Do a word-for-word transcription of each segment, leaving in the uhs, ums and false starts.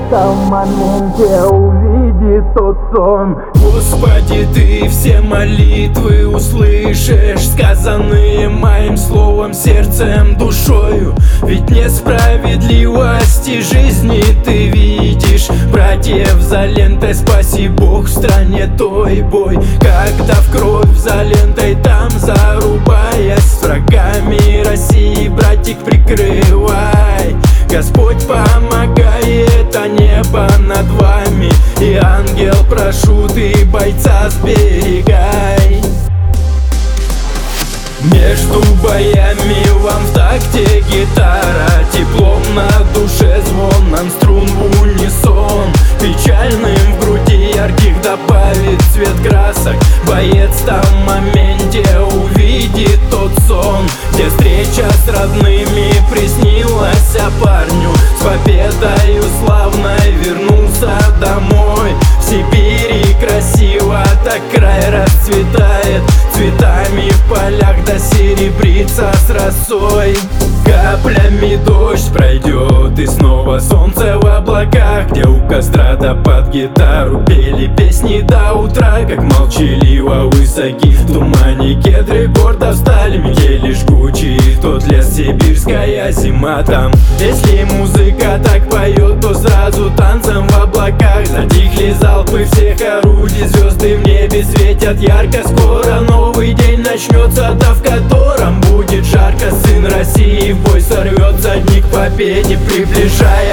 этом моменте увидит тот сон. Господи, Ты все молитвы услышишь, сказанные моим словом, сердцем, душою. Ведь несправедливости жизни Ты видишь. Братьев за лентой, спаси Бог, в стране той бой. Когда в кровь за лентой там зарубаясь, с врагами России, братик, прикрывай. Господь помогает, а небо над вами. И ангел, прошу, Ты бойца сберегай. Между боями вам в такте гитара, теплом на душе, звоном струн в унисон. Печальным в груди ярких добавит цвет красок. Боец там в моменте увидит тот сон, где встреча с родными приснилась, а парню с победою славной вернулся домой. В Сибири красиво так край расцветает, цветами в полях да серебрится с росой. Каплями дождь пройдет, и снова солнце в облаках, где у костра да под гитару пели песни до утра. Как молчаливо высоки в тумане кедры гордо встали, метели жгучие, тот лес, сибирская зима там. Если музыка так поет, то сразу танцем в облаках. Затихли залпы всех орудий, звезды в небе светят ярко. Скоро новый день начнется, да в котором будет жарко. Сын России в бой сорвется, дни к победе приближая.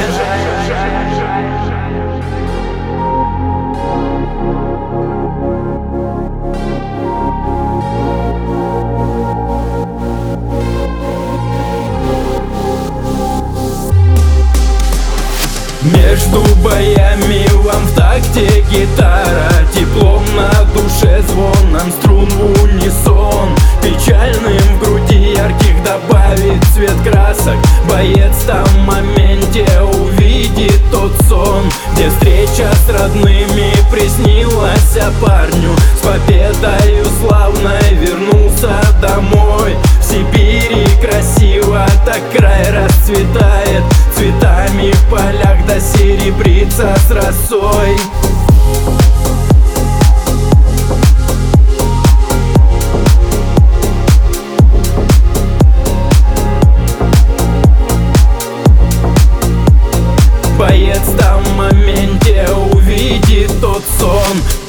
Между боями вам в такте гитара, теплом на душе, звоном струн в унисон. Печальным в груди ярких добавит цвет красок. Боец там в моменте увидит тот сон, где встреча с родными приснилась, а парню с победою славной вернулся домой. В Сибири красиво так край расцветает, цветами в полях да серебрится с росой. Боец там в моменте увидит тот сон,